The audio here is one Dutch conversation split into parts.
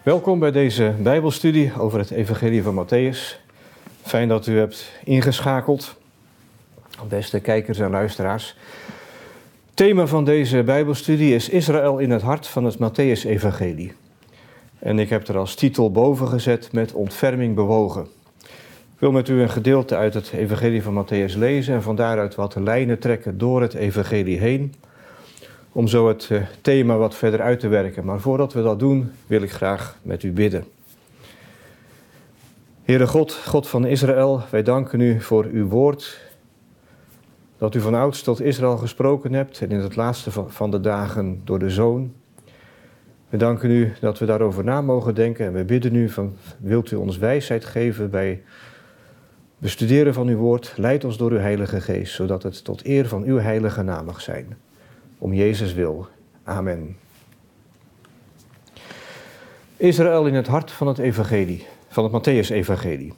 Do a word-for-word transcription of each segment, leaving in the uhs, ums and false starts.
Welkom bij deze Bijbelstudie over het Evangelie van Mattheüs. Fijn dat u hebt ingeschakeld, beste kijkers en luisteraars. Het thema van deze Bijbelstudie is Israël in het hart van het Mattheüs-evangelie. En ik heb er als titel boven gezet met ontferming bewogen. Ik wil met u een gedeelte uit het Evangelie van Mattheüs lezen en van daaruit wat lijnen trekken door het Evangelie heen, om zo het thema wat verder uit te werken. Maar voordat we dat doen, wil ik graag met u bidden. Heere God, God van Israël, wij danken u voor uw woord, dat u van ouds tot Israël gesproken hebt en in het laatste van de dagen door de Zoon. We danken u dat we daarover na mogen denken en we bidden u van, wilt u ons wijsheid geven bij bestuderen van uw woord, leid ons door uw Heilige Geest, zodat het tot eer van uw heilige naam mag zijn. Om Jezus wil. Amen. Israël in het hart van het evangelie, van het Mattheüs-evangelie.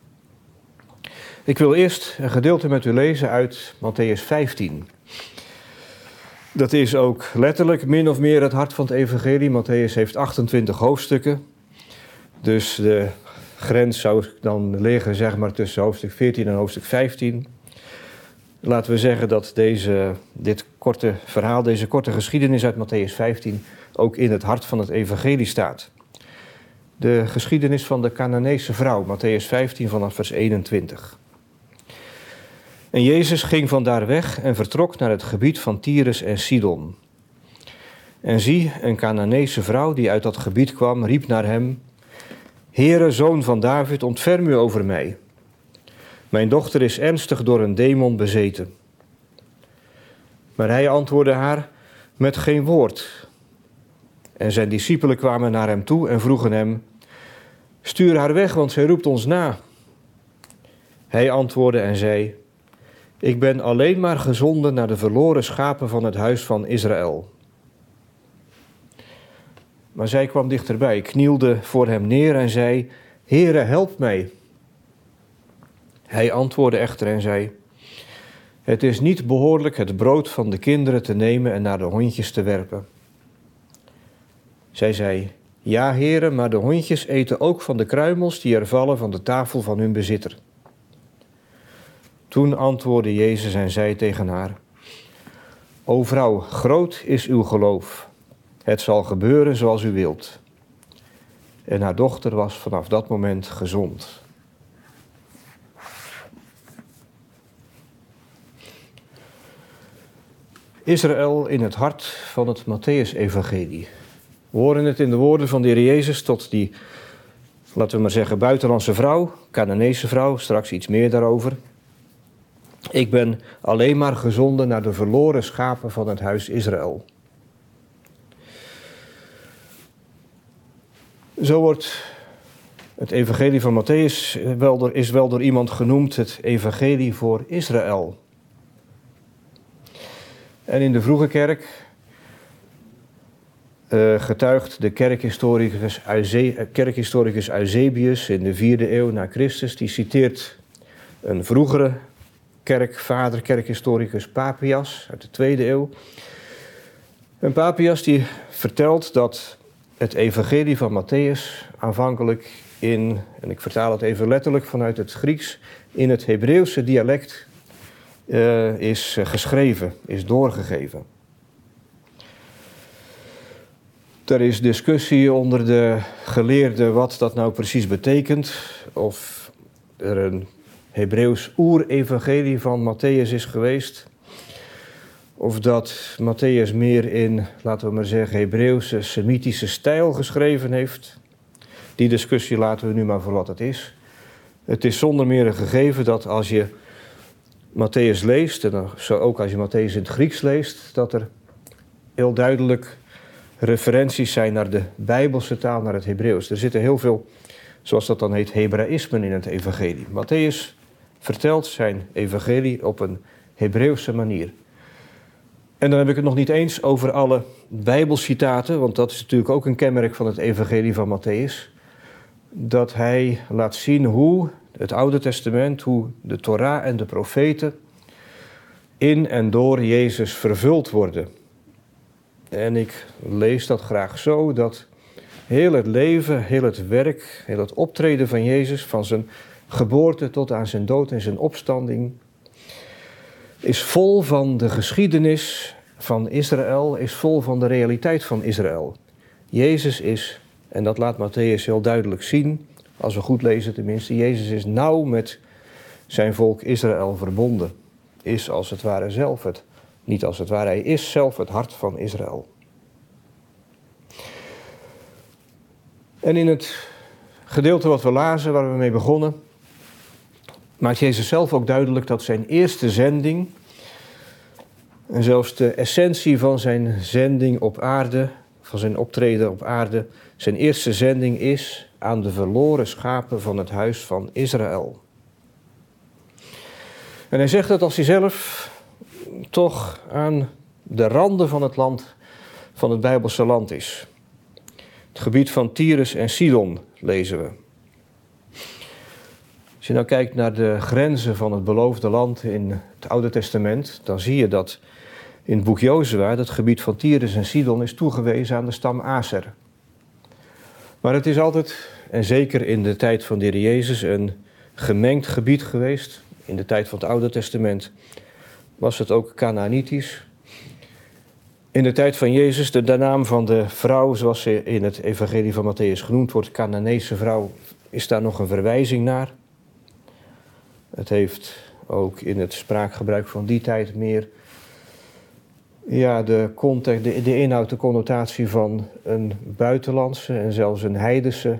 Ik wil eerst een gedeelte met u lezen uit Mattheüs vijftien. Dat is ook letterlijk min of meer het hart van het evangelie. Mattheüs heeft achtentwintig hoofdstukken. Dus de grens zou dan liggen zeg maar tussen hoofdstuk veertien en hoofdstuk vijftien. Laten we zeggen dat deze, dit korte verhaal, deze korte geschiedenis uit Mattheüs vijftien ook in het hart van het evangelie staat. De geschiedenis van de Canaanese vrouw, Mattheüs vijftien vanaf vers eenentwintig. En Jezus ging vandaar weg en vertrok naar het gebied van Tyrus en Sidon. En zie, een Canaanese vrouw die uit dat gebied kwam, riep naar hem: Heere, zoon van David, ontferm u over mij. Mijn dochter is ernstig door een demon bezeten. Maar hij antwoordde haar met geen woord. En zijn discipelen kwamen naar hem toe en vroegen hem: Stuur haar weg, want zij roept ons na. Hij antwoordde en zei: Ik ben alleen maar gezonden naar de verloren schapen van het huis van Israël. Maar zij kwam dichterbij, knielde voor hem neer en zei: Heere, help mij. Hij antwoordde echter en zei: Het is niet behoorlijk het brood van de kinderen te nemen en naar de hondjes te werpen. Zij zei: Ja, Heere, maar de hondjes eten ook van de kruimels die er vallen van de tafel van hun bezitter. Toen antwoordde Jezus en zei tegen haar: O vrouw, groot is uw geloof. Het zal gebeuren zoals u wilt. En haar dochter was vanaf dat moment gezond. Israël in het hart van het Mattheüs-evangelie. We horen het in de woorden van de Heer Jezus tot die, laten we maar zeggen, buitenlandse vrouw, Canaanese vrouw, straks iets meer daarover. Ik ben alleen maar gezonden naar de verloren schapen van het huis Israël. Zo wordt het evangelie van Mattheüs wel door, is wel door iemand genoemd het evangelie voor Israël. En in de vroege kerk uh, getuigt de kerkhistoricus, Euze- kerkhistoricus Eusebius in de vierde eeuw na Christus. Die citeert een vroegere kerkvader, kerkhistoricus Papias uit de tweede eeuw. En Papias die vertelt dat het evangelie van Mattheüs aanvankelijk in, en ik vertaal het even letterlijk vanuit het Grieks, in het Hebreeuwse dialect Uh, is uh, geschreven, is doorgegeven. Er is discussie onder de geleerden wat dat nou precies betekent. Of er een Hebreeuws oer-evangelie van Mattheüs is geweest. Of dat Mattheüs meer in, laten we maar zeggen, Hebreeuwse, Semitische stijl geschreven heeft. Die discussie laten we nu maar voor wat het is. Het is zonder meer een gegeven dat als je Mattheüs leest, en ook als je Mattheüs in het Grieks leest, dat er heel duidelijk referenties zijn naar de Bijbelse taal, naar het Hebreeuws. Er zitten heel veel, zoals dat dan heet, Hebraïsmen in het evangelie. Mattheüs vertelt zijn evangelie op een Hebreeuwse manier. En dan heb ik het nog niet eens over alle Bijbelcitaten, want dat is natuurlijk ook een kenmerk van het evangelie van Mattheüs. Dat hij laat zien hoe het Oude Testament, hoe de Torah en de profeten in en door Jezus vervuld worden. En ik lees dat graag zo, dat Heel het leven, heel het werk, heel het optreden van Jezus, van zijn geboorte tot aan zijn dood en zijn opstanding, is vol van de geschiedenis van Israël, is vol van de realiteit van Israël. Jezus is, en dat laat Mattheüs heel duidelijk zien, als we goed lezen tenminste, Jezus is nauw met zijn volk Israël verbonden. Is als het ware zelf het, niet als het ware, hij is zelf het hart van Israël. En in het gedeelte wat we lazen, waar we mee begonnen, maakt Jezus zelf ook duidelijk dat zijn eerste zending, en zelfs de essentie van zijn zending op aarde, van zijn optreden op aarde, zijn eerste zending is aan de verloren schapen van het huis van Israël. En hij zegt dat als hij zelf toch aan de randen van het land, van het Bijbelse land is. Het gebied van Tyrus en Sidon lezen we. Als je nou kijkt naar de grenzen van het beloofde land in het Oude Testament, dan zie je dat in het boek Jozua het gebied van Tyrus en Sidon is toegewezen aan de stam Aser. Maar het is altijd, en zeker in de tijd van de Heer Jezus, een gemengd gebied geweest. In de tijd van het Oude Testament was het ook Kanaanitisch. In de tijd van Jezus, de, de naam van de vrouw, zoals ze in het evangelie van Mattheüs genoemd wordt, Kanaanese vrouw, is daar nog een verwijzing naar. Het heeft ook in het spraakgebruik van die tijd meer ja, de, context, de, de inhoud, de connotatie van een buitenlandse en zelfs een heidense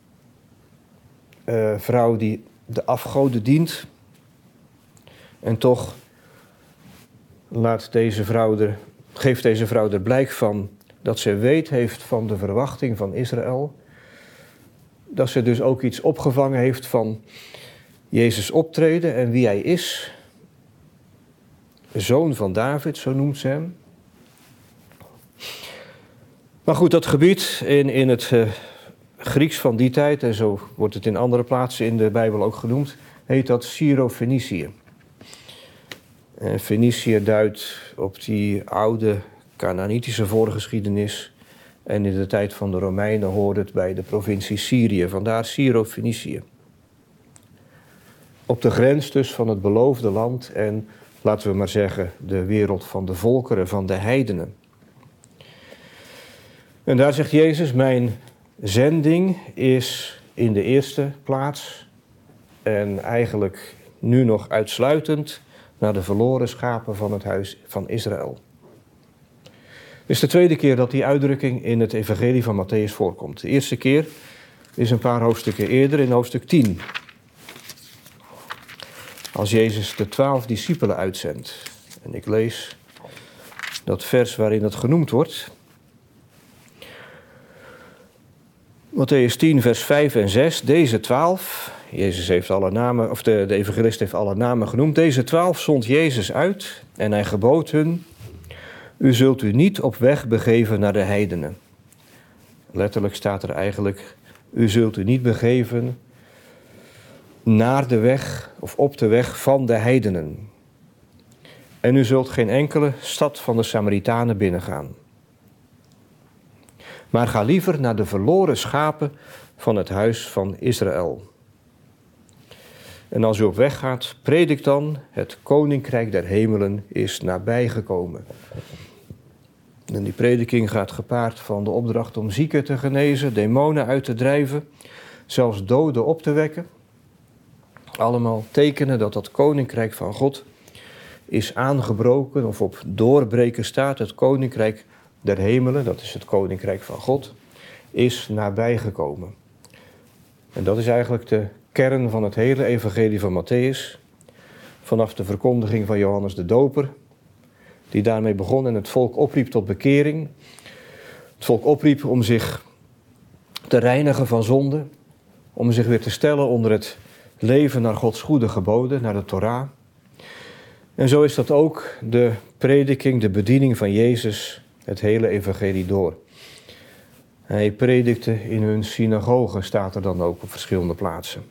uh, vrouw die de afgoden dient. En toch laat deze vrouw er, geeft deze vrouw er blijk van dat ze weet heeft van de verwachting van Israël. Dat ze dus ook iets opgevangen heeft van Jezus optreden en wie hij is. Zoon van David, zo noemt ze hem. Maar goed, dat gebied in, in het uh, Grieks van die tijd, en zo wordt het in andere plaatsen in de Bijbel ook genoemd, heet dat Syro-Fenicië. En Fenicië duidt op die oude Kanaanitische voorgeschiedenis. En in de tijd van de Romeinen hoorde het bij de provincie Syrië, vandaar Syro-Fenicië. Op de grens dus van het beloofde land en, laten we maar zeggen, de wereld van de volkeren, van de heidenen. En daar zegt Jezus, mijn zending is in de eerste plaats en eigenlijk nu nog uitsluitend naar de verloren schapen van het huis van Israël. Het is de tweede keer dat die uitdrukking in het evangelie van Mattheüs voorkomt. De eerste keer is een paar hoofdstukken eerder in hoofdstuk tien. Als Jezus de twaalf discipelen uitzendt. En ik lees dat vers waarin dat genoemd wordt. Mattheüs tien, vers vijf en zes. Deze twaalf, Jezus heeft alle namen, of de, de evangelist heeft alle namen genoemd. Deze twaalf zond Jezus uit en hij gebood hun: u zult u niet op weg begeven naar de heidenen. Letterlijk staat er eigenlijk: u zult u niet begeven naar de weg of op de weg van de heidenen. En u zult geen enkele stad van de Samaritanen binnengaan. Maar ga liever naar de verloren schapen van het huis van Israël. En als u op weg gaat, predik dan: het koninkrijk der hemelen is nabijgekomen. En die prediking gaat gepaard van de opdracht om zieken te genezen, demonen uit te drijven, zelfs doden op te wekken. Allemaal tekenen dat dat koninkrijk van God is aangebroken of op doorbreken staat. Het koninkrijk der hemelen, dat is het koninkrijk van God, is nabijgekomen. En dat is eigenlijk de kern van het hele evangelie van Mattheüs. Vanaf de verkondiging van Johannes de Doper, die daarmee begon en het volk opriep tot bekering. Het volk opriep om zich te reinigen van zonde, om zich weer te stellen onder het leven naar Gods goede geboden, naar de Torah. En zo is dat ook de prediking, de bediening van Jezus, het hele evangelie door. Hij predikte in hun synagogen, staat er dan ook op verschillende plaatsen.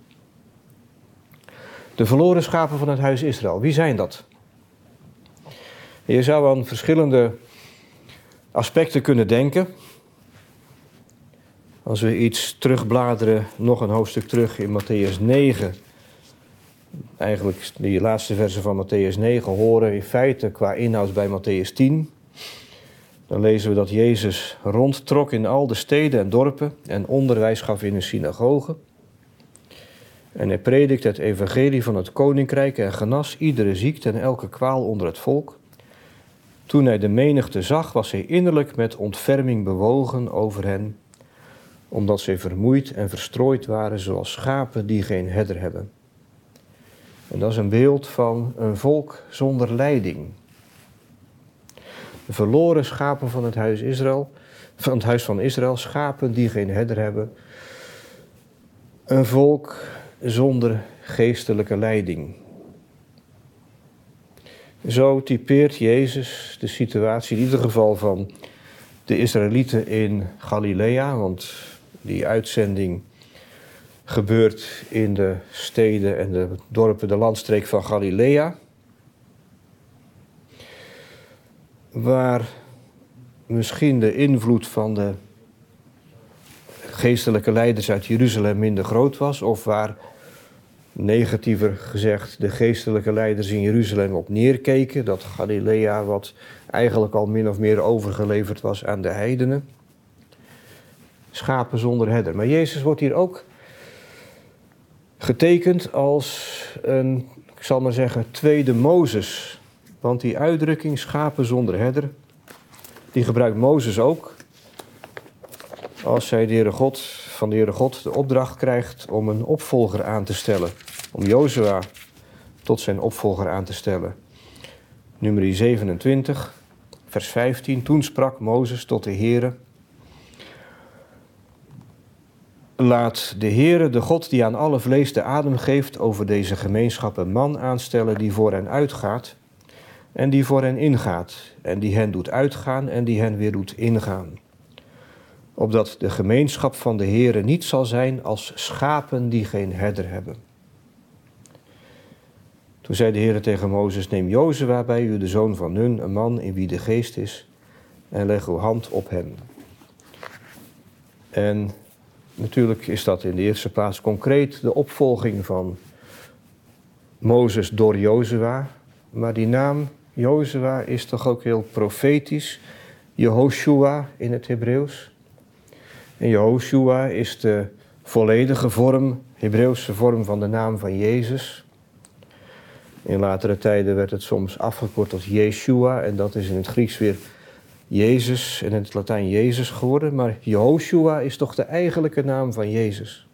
De verloren schapen van het huis Israël, wie zijn dat? Je zou aan verschillende aspecten kunnen denken. Als we iets terugbladeren, nog een hoofdstuk terug in Matthäus negen. Eigenlijk die laatste versen van Matthäus negen horen in feite qua inhoud bij Matthäus tien. Dan lezen we dat Jezus rondtrok in al de steden en dorpen en onderwijs gaf in de synagogen. En hij predikte het evangelie van het koninkrijk en genas iedere ziekte en elke kwaal onder het volk. Toen hij de menigte zag, was hij innerlijk met ontferming bewogen over hen, omdat zij vermoeid en verstrooid waren zoals schapen die geen herder hebben. En dat is een beeld van een volk zonder leiding. De verloren schapen van het huis Israël, van het huis van Israël, schapen die geen herder hebben. Een volk zonder geestelijke leiding. Zo typeert Jezus de situatie in ieder geval van de Israëlieten in Galilea, want die uitzending gebeurt in de steden en de dorpen, de landstreek van Galilea, waar misschien de invloed van de geestelijke leiders uit Jeruzalem minder groot was, of waar, negatiever gezegd, de geestelijke leiders in Jeruzalem op neerkeken, dat Galilea wat eigenlijk al min of meer overgeleverd was aan de heidenen. Schapen zonder herder. Maar Jezus wordt hier ook getekend als een, ik zal maar zeggen, tweede Mozes. Want die uitdrukking, schapen zonder herder, die gebruikt Mozes ook als hij de Heere God, van de Heere God de opdracht krijgt om een opvolger aan te stellen. Om Jozua tot zijn opvolger aan te stellen. Numeri zevenentwintig, vers vijftien. Toen sprak Mozes tot de Heere: Laat de Heere, de God die aan alle vlees de adem geeft, over deze gemeenschap een man aanstellen die voor hen uitgaat en die voor hen ingaat, en die hen doet uitgaan en die hen weer doet ingaan. Opdat de gemeenschap van de Heere niet zal zijn als schapen die geen herder hebben. Toen zei de Heere tegen Mozes: Neem Jozua bij u, de zoon van Nun, een man in wie de geest is, en leg uw hand op hem. En natuurlijk is dat in de eerste plaats concreet de opvolging van Mozes door Jozua. Maar die naam Jozua is toch ook heel profetisch. Jehoshua in het Hebreeuws. En Jehoshua is de volledige vorm, Hebreeuwse vorm van de naam van Jezus. In latere tijden werd het soms afgekort tot Yeshua. En dat is in het Grieks weer Jezus en in het Latijn Jezus geworden. Maar Jehoshua is toch de eigenlijke naam van Jezus.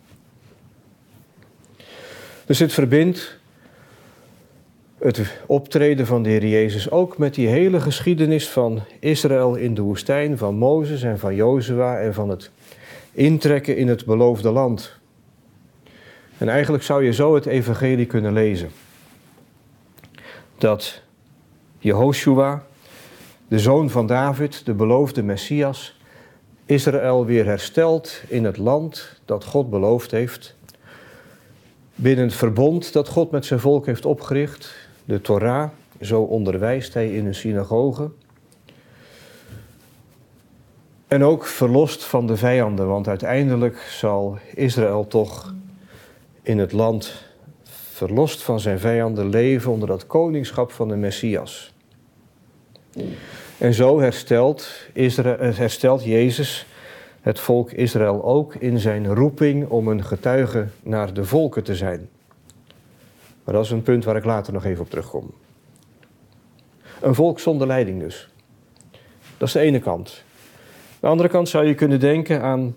Dus dit verbindt het optreden van de Heer Jezus ook met die hele geschiedenis van Israël in de woestijn, van Mozes en van Jozua en van het intrekken in het beloofde land. En eigenlijk zou je zo het evangelie kunnen lezen. Dat Jehoshua, de zoon van David, de beloofde Messias, Israël weer herstelt in het land dat God beloofd heeft. Binnen het verbond dat God met zijn volk heeft opgericht, de Torah, zo onderwijst hij in een synagoge. En ook verlost van de vijanden, want uiteindelijk zal Israël toch in het land verlost van zijn vijanden leven onder dat koningschap van de Messias. En zo herstelt, Israël, herstelt Jezus het volk Israël ook in zijn roeping om een getuige naar de volken te zijn. Maar dat is een punt waar ik later nog even op terugkom. Een volk zonder leiding dus. Dat is de ene kant. Aan de andere kant zou je kunnen denken aan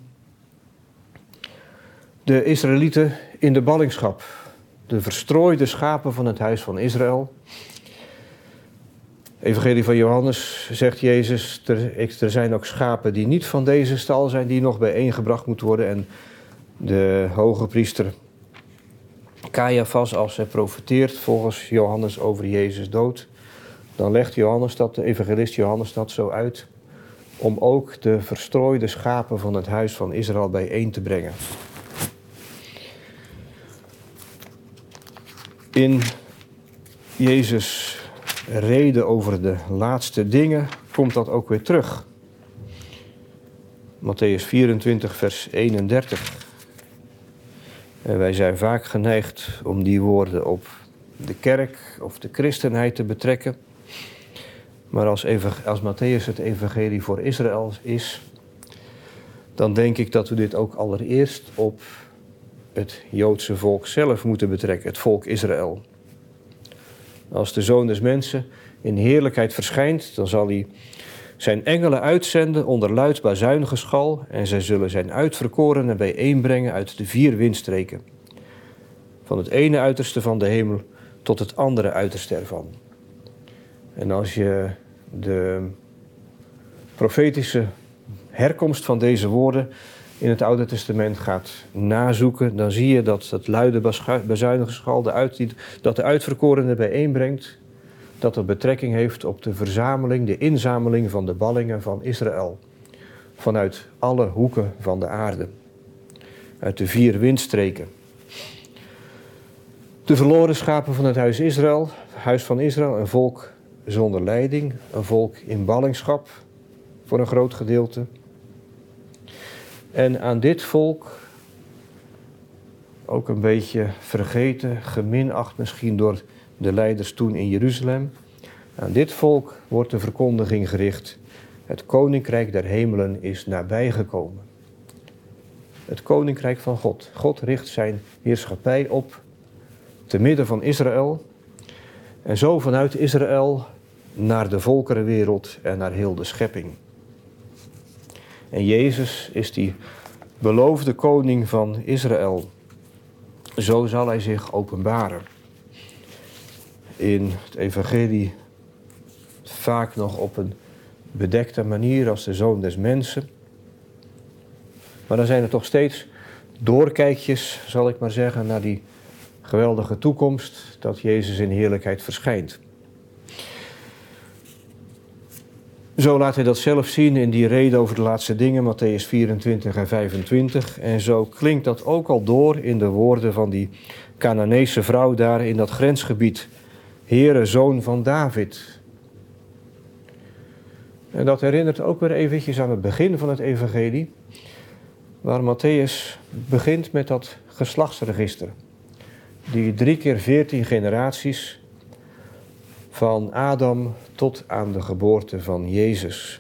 de Israëlieten in de ballingschap. De verstrooide schapen van het huis van Israël. Evangelie van Johannes zegt Jezus, er, er zijn ook schapen die niet van deze stal zijn, die nog bijeengebracht moeten worden. En de hoge priester Caiaphas, als hij profeteert volgens Johannes over Jezus dood, dan legt Johannes dat, de evangelist Johannes dat zo uit, om ook de verstrooide schapen van het huis van Israël bijeen te brengen. In Jezus' reden over de laatste dingen komt dat ook weer terug. Matthäus vierentwintig, vers eenendertig. En wij zijn vaak geneigd om die woorden op de kerk of de christenheid te betrekken. Maar als, als Matthäus het evangelie voor Israël is, dan denk ik dat we dit ook allereerst op het Joodse volk zelf moeten betrekken, het volk Israël. Als de Zoon des Mensen in heerlijkheid verschijnt, dan zal hij zijn engelen uitzenden onder luid bazuingeschal en zij zullen zijn uitverkorenen bijeenbrengen uit de vier windstreken. Van het ene uiterste van de hemel tot het andere uiterste ervan. En als je de profetische herkomst van deze woorden in het Oude Testament gaat nazoeken, dan zie je dat het luide bazuingeschal, de uit, dat de uitverkorenen bijeenbrengt, dat het betrekking heeft op de verzameling, de inzameling van de ballingen van Israël. Vanuit alle hoeken van de aarde. Uit de vier windstreken. De verloren schapen van het huis Israël, huis van Israël, een volk zonder leiding, een volk in ballingschap voor een groot gedeelte. En aan dit volk, ook een beetje vergeten, geminacht misschien door de leiders toen in Jeruzalem. Aan dit volk wordt de verkondiging gericht: het koninkrijk der hemelen is nabijgekomen. Het koninkrijk van God. God richt zijn heerschappij op te midden van Israël. En zo vanuit Israël naar de volkerenwereld en naar heel de schepping. En Jezus is die beloofde koning van Israël. Zo zal hij zich openbaren. In het evangelie vaak nog op een bedekte manier als de Zoon des Mensen. Maar dan zijn er toch steeds doorkijkjes, zal ik maar zeggen, naar die geweldige toekomst dat Jezus in heerlijkheid verschijnt. Zo laat hij dat zelf zien in die rede over de laatste dingen, Matthäus vierentwintig en vijfentwintig. En zo klinkt dat ook al door in de woorden van die Canaanese vrouw daar in dat grensgebied. Heere, Zoon van David. En dat herinnert ook weer eventjes aan het begin van het evangelie, waar Matthäus begint met dat geslachtsregister. Die drie keer veertien generaties van Adam tot aan de geboorte van Jezus.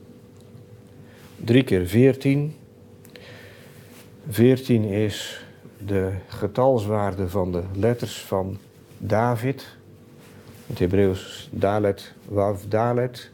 Drie keer veertien. Veertien is de getalswaarde van de letters van David. In het Hebreeuws Dalet, Wav, Dalet.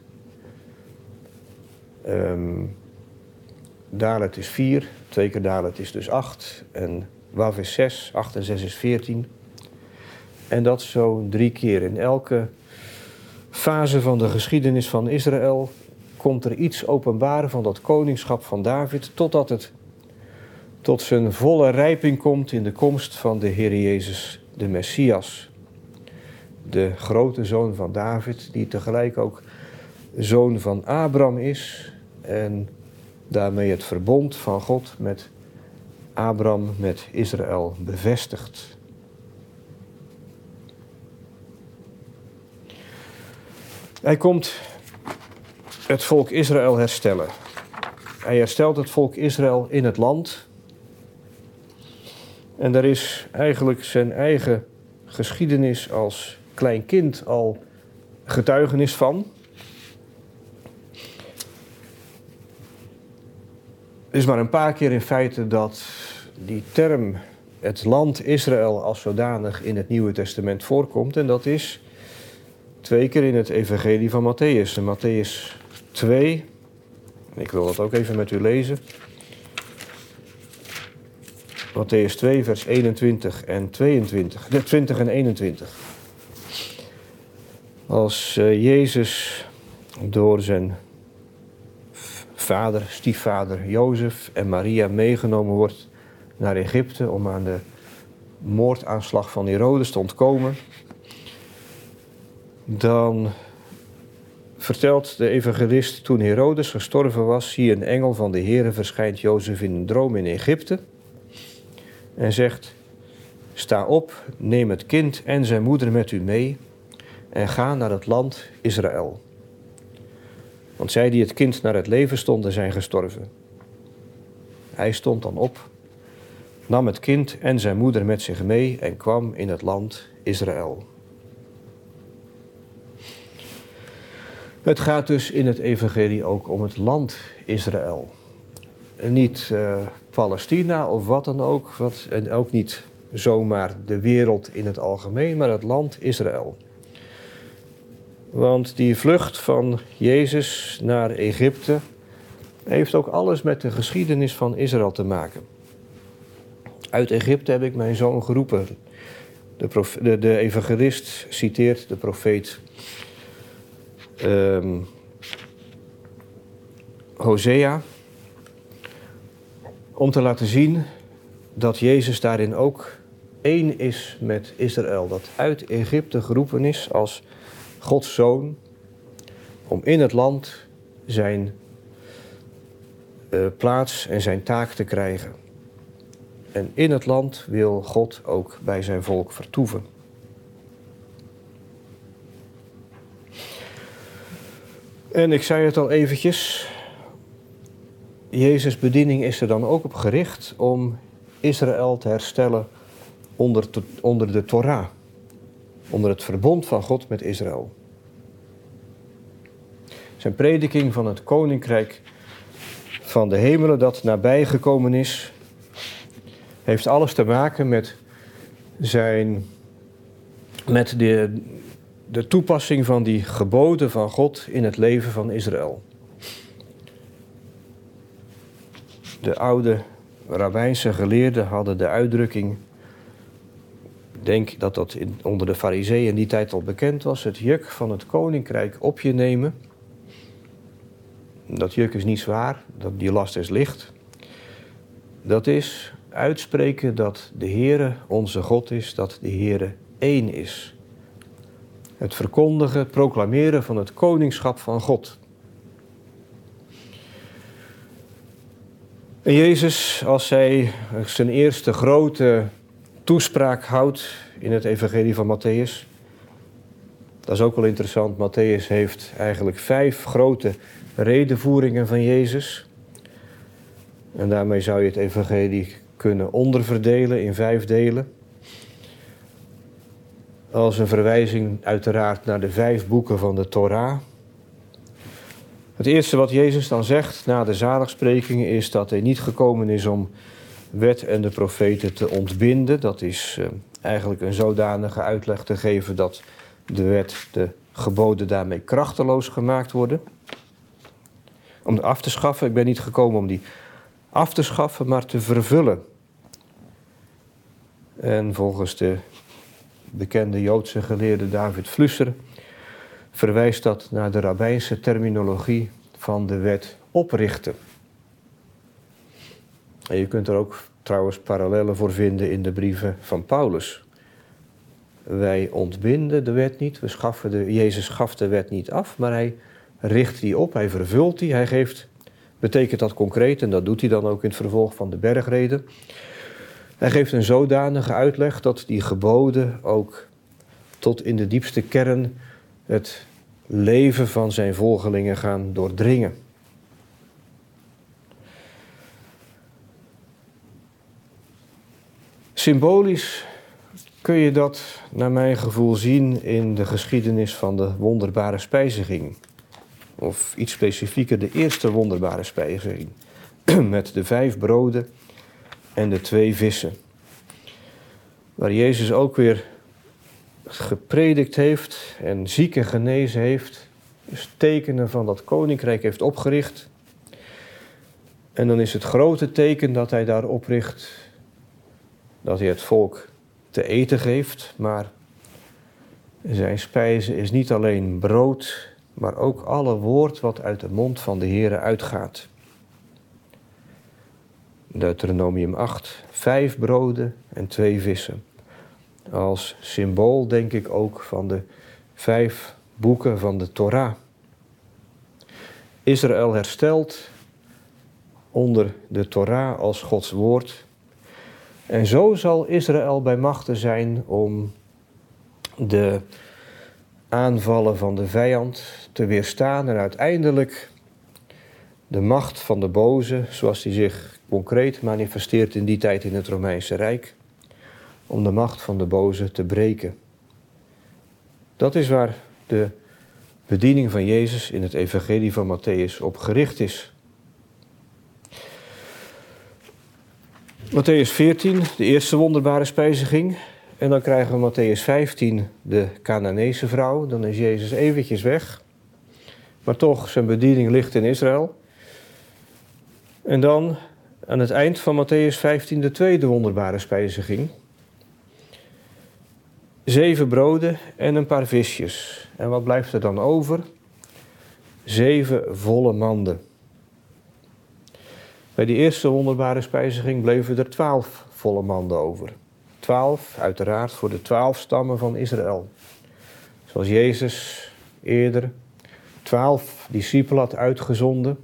Um, Dalet is vier, twee keer Dalet is dus acht. En Wav is zes, acht en zes is veertien. En dat zo drie keer. In elke fase van de geschiedenis van Israël komt er iets openbaren van dat koningschap van David, totdat het tot zijn volle rijping komt in de komst van de Heer Jezus, de Messias. De grote zoon van David, die tegelijk ook zoon van Abraham is en daarmee het verbond van God met Abraham, met Israël bevestigt. Hij komt het volk Israël herstellen. Hij herstelt het volk Israël in het land. En daar is eigenlijk zijn eigen geschiedenis als klein kind al getuigenis van. Het is maar een paar keer in feite dat die term het land Israël als zodanig in het Nieuwe Testament voorkomt. En dat is twee keer in het evangelie van Matthäus. In Matthäus twee, ik wil dat ook even met u lezen. Matthäus twee, vers eenentwintig en tweeëntwintig, twintig en eenentwintig. Als uh, Jezus door zijn vader, stiefvader Jozef en Maria meegenomen wordt naar Egypte om aan de moordaanslag van Herodes te ontkomen, dan vertelt de evangelist: toen Herodes gestorven was, zie een engel van de Heere verschijnt Jozef in een droom in Egypte en zegt: sta op, neem het kind en zijn moeder met u mee en ga naar het land Israël. Want zij die het kind naar het leven stonden, zijn gestorven. Hij stond dan op, nam het kind en zijn moeder met zich mee en kwam in het land Israël. Het gaat dus in het evangelie ook om het land Israël. En niet uh, Palestina of wat dan ook, wat, en ook niet zomaar de wereld in het algemeen, maar het land Israël. Want die vlucht van Jezus naar Egypte heeft ook alles met de geschiedenis van Israël te maken. Uit Egypte heb ik mijn zoon geroepen. De, profe- de, de evangelist citeert de profeet um, Hosea, om te laten zien dat Jezus daarin ook één is met Israël. Dat uit Egypte geroepen is als Gods zoon om in het land zijn uh, plaats en zijn taak te krijgen. En in het land wil God ook bij zijn volk vertoeven. En ik zei het al eventjes, Jezus' bediening is er dan ook op gericht om Israël te herstellen onder, to, onder de Torah. Onder het verbond van God met Israël. Zijn prediking van het koninkrijk van de hemelen dat nabijgekomen is, heeft alles te maken met zijn, met de, de toepassing van die geboden van God in het leven van Israël. De oude rabbijnse geleerden hadden de uitdrukking, ik denk dat dat in, onder de Farizeeën in die tijd al bekend was, het juk van het koninkrijk op je nemen. Dat juk is niet zwaar, dat die last is licht. Dat is uitspreken dat de Heere onze God is, dat de Heere één is. Het verkondigen, het proclameren van het koningschap van God. En Jezus, als hij zijn eerste grote toespraak houdt in het evangelie van Matthäus. Dat is ook wel interessant. Matthäus heeft eigenlijk vijf grote redenvoeringen van Jezus. En daarmee zou je het evangelie kunnen onderverdelen in vijf delen. Als een verwijzing uiteraard naar de vijf boeken van de Torah. Het eerste wat Jezus dan zegt na de zaligsprekingen is dat hij niet gekomen is om wet en de profeten te ontbinden. Dat is uh, eigenlijk een zodanige uitleg te geven dat de wet, de geboden daarmee krachteloos gemaakt worden. Om die af te schaffen. Ik ben niet gekomen om die af te schaffen, maar te vervullen. En volgens de bekende Joodse geleerde David Flusser verwijst dat naar de rabbijnse terminologie van de wet oprichten. En je kunt er ook trouwens parallellen voor vinden in de brieven van Paulus. Wij ontbinden de wet niet, we schaffen de, Jezus schaft de wet niet af, maar hij richt die op, hij vervult die, hij geeft, betekent dat concreet, en dat doet hij dan ook in het vervolg van de bergreden. Hij geeft een zodanige uitleg dat die geboden ook tot in de diepste kern het leven van zijn volgelingen gaan doordringen. Symbolisch kun je dat naar mijn gevoel zien in de geschiedenis van de wonderbare spijziging. Of iets specifieker, de eerste wonderbare spijziging. Met de vijf broden en de twee vissen. Waar Jezus ook weer gepredikt heeft en zieken genezen heeft. Dus tekenen van dat koninkrijk heeft opgericht. En dan is het grote teken dat hij daar opricht, dat hij het volk te eten geeft, maar zijn spijze is niet alleen brood, maar ook alle woord wat uit de mond van de Heere uitgaat. Deuteronomium acht, vijf broden en twee vissen. Als symbool denk ik ook van de vijf boeken van de Torah. Israël hersteld onder de Torah als Gods woord. En zo zal Israël bij machte zijn om de aanvallen van de vijand te weerstaan en uiteindelijk de macht van de boze, zoals die zich concreet manifesteert in die tijd in het Romeinse Rijk, om de macht van de boze te breken. Dat is waar de bediening van Jezus in het evangelie van Matthäus op gericht is. Matthäus veertien, de eerste wonderbare spijziging. En dan krijgen we Matthäus vijftien, de Canaanese vrouw. Dan is Jezus eventjes weg. Maar toch, zijn bediening ligt in Israël. En dan aan het eind van Matthäus vijftien, de tweede wonderbare spijziging. Zeven broden en een paar visjes. En wat blijft er dan over? Zeven volle manden. Bij die eerste wonderbare spijziging bleven er twaalf volle manden over. Twaalf, uiteraard, voor de twaalf stammen van Israël. Zoals Jezus eerder twaalf discipelen had uitgezonden.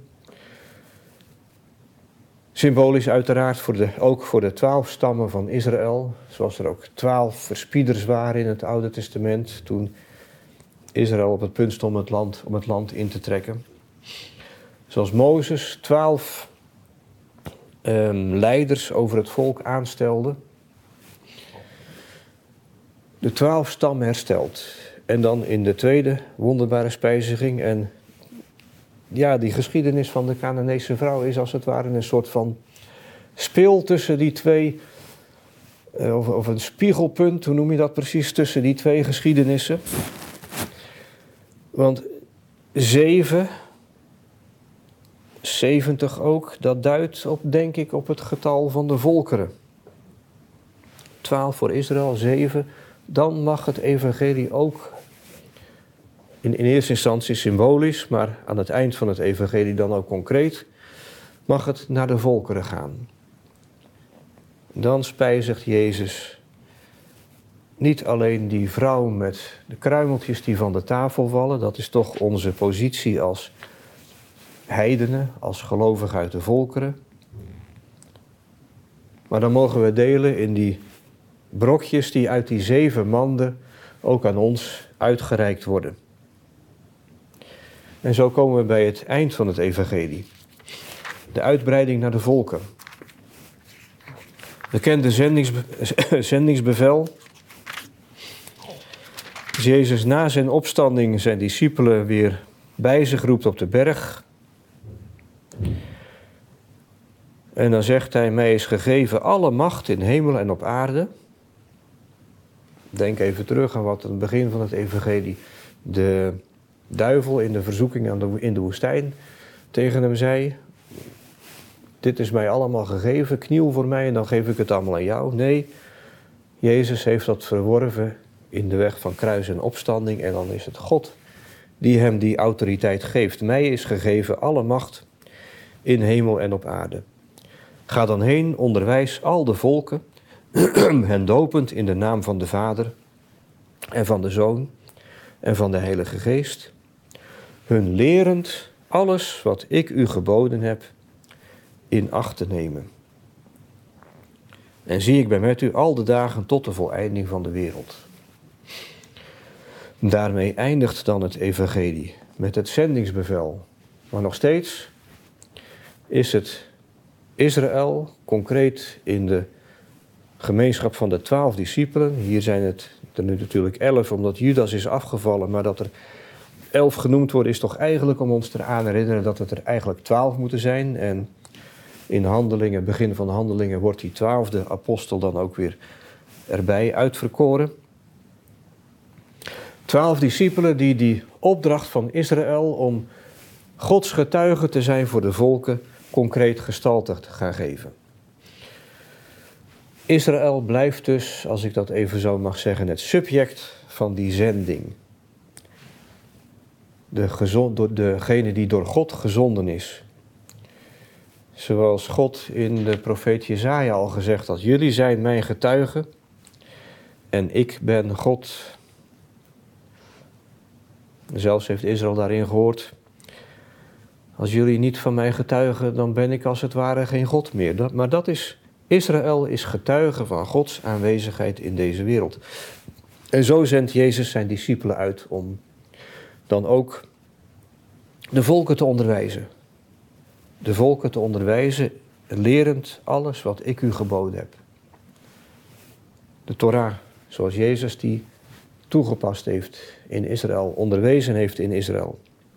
Symbolisch uiteraard voor de, ook voor de twaalf stammen van Israël. Zoals er ook twaalf verspieders waren in het Oude Testament. Toen Israël op het punt stond om het land, om het land in te trekken. Zoals Mozes twaalf um, leiders over het volk aanstelde. De twaalf stammen hersteld. En dan in de tweede wonderbare spijziging. En ja, die geschiedenis van de Canaanese vrouw is als het ware een soort van speel tussen die twee, of, of een spiegelpunt, hoe noem je dat precies, tussen die twee geschiedenissen. Want zeven, zeventig ook, dat duidt op, denk ik, op het getal van de volkeren. Twaalf voor Israël, zeven, dan mag het evangelie ook In, in eerste instantie symbolisch, maar aan het eind van het evangelie dan ook concreet, mag het naar de volkeren gaan. Dan spijzigt Jezus niet alleen die vrouw met de kruimeltjes die van de tafel vallen, dat is toch onze positie als heidenen, als gelovigen uit de volkeren. Maar dan mogen we delen in die brokjes die uit die zeven manden ook aan ons uitgereikt worden. En zo komen we bij het eind van het evangelie. De uitbreiding naar de volken. Bekende zendingsbe- zendingsbevel. Als Jezus na zijn opstanding zijn discipelen weer bij zich roept op de berg. En dan zegt hij, mij is gegeven alle macht in hemel en op aarde. Denk even terug aan wat aan het begin van het evangelie de duivel in de verzoeking aan de, in de woestijn tegen hem zei. Dit is mij allemaal gegeven, kniel voor mij en dan geef ik het allemaal aan jou. Nee, Jezus heeft dat verworven in de weg van kruis en opstanding en dan is het God die hem die autoriteit geeft. Mij is gegeven alle macht in hemel en op aarde. Ga dan heen, onderwijs al de volken, hen dopend in de naam van de Vader en van de Zoon en van de Heilige Geest, hun lerend alles wat ik u geboden heb in acht te nemen. En zie ik ben met u al de dagen tot de voleinding van de wereld. Daarmee eindigt dan het evangelie met het zendingsbevel. Maar nog steeds is het Israël, concreet in de gemeenschap van de twaalf discipelen. Hier zijn het er nu natuurlijk elf, omdat Judas is afgevallen, maar dat er elf genoemd worden is toch eigenlijk om ons eraan te herinneren dat het er eigenlijk twaalf moeten zijn. En in Handelingen, begin van Handelingen, wordt die twaalfde apostel dan ook weer erbij uitverkoren. Twaalf discipelen die die opdracht van Israël om Gods getuige te zijn voor de volken concreet gestalte te gaan geven. Israël blijft dus, als ik dat even zo mag zeggen, het subject van die zending. De gezond, degene die door God gezonden is. Zoals God in de profeet Jesaja al gezegd had, jullie zijn mijn getuigen en ik ben God. Zelfs heeft Israël daarin gehoord, als jullie niet van mij getuigen, dan ben ik als het ware geen God meer. Dat, maar dat is, Israël is getuige van Gods aanwezigheid in deze wereld. En zo zendt Jezus zijn discipelen uit om dan ook de volken te onderwijzen. de volken te onderwijzen, lerend alles wat ik u geboden heb. De Torah, zoals Jezus die toegepast heeft in Israël, onderwezen heeft in Israël.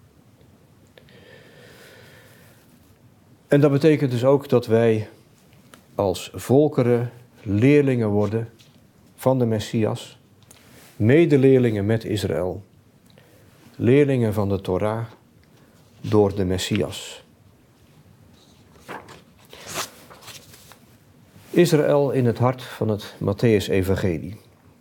En dat betekent dus ook dat wij als volkeren leerlingen worden van de Messias, medeleerlingen met Israël, leerlingen van de Torah door de Messias. Israël in het hart van het Mattheüs-evangelie.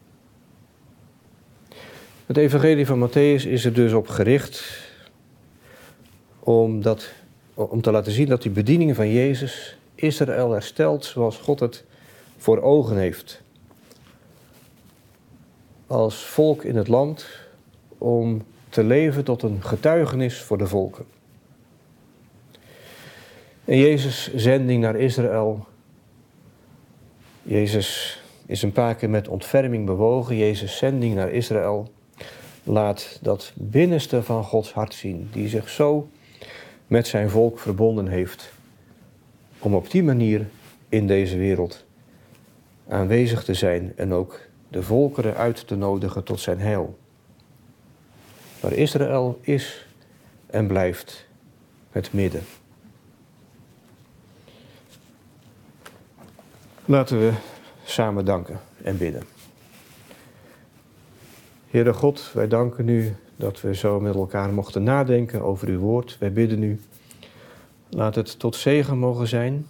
Het evangelie van Mattheüs is er dus op gericht om, dat, om te laten zien dat die bediening van Jezus Israël herstelt zoals God het voor ogen heeft. Als volk in het land om te leven tot een getuigenis voor de volken. En Jezus' zending naar Israël. Jezus is een paar keer met ontferming bewogen. Jezus' zending naar Israël laat dat binnenste van Gods hart zien, die zich zo met zijn volk verbonden heeft, om op die manier in deze wereld aanwezig te zijn en ook de volkeren uit te nodigen tot zijn heil. Maar Israël is en blijft het midden. Laten we samen danken en bidden. Heere God, wij danken u dat we zo met elkaar mochten nadenken over uw woord. Wij bidden u, laat het tot zegen mogen zijn.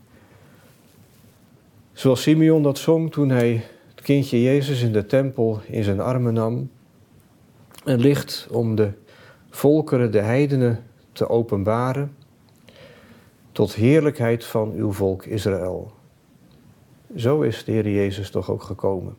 Zoals Simeon dat zong toen hij het kindje Jezus in de tempel in zijn armen nam. Een licht om de volkeren, de heidenen te openbaren. Tot heerlijkheid van uw volk Israël. Zo is de Heer Jezus toch ook gekomen.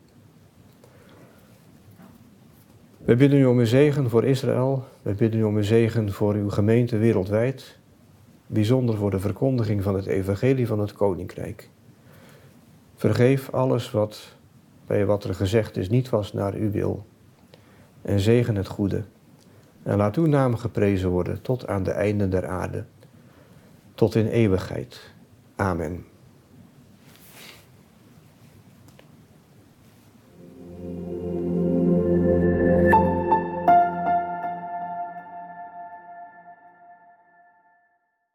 We bidden u om uw zegen voor Israël. We bidden u om uw zegen voor uw gemeente wereldwijd. Bijzonder voor de verkondiging van het evangelie van het Koninkrijk. Vergeef alles wat bij wat er gezegd is niet was naar uw wil. En zegen het goede. En laat uw naam geprezen worden tot aan de einden der aarde. Tot in eeuwigheid. Amen.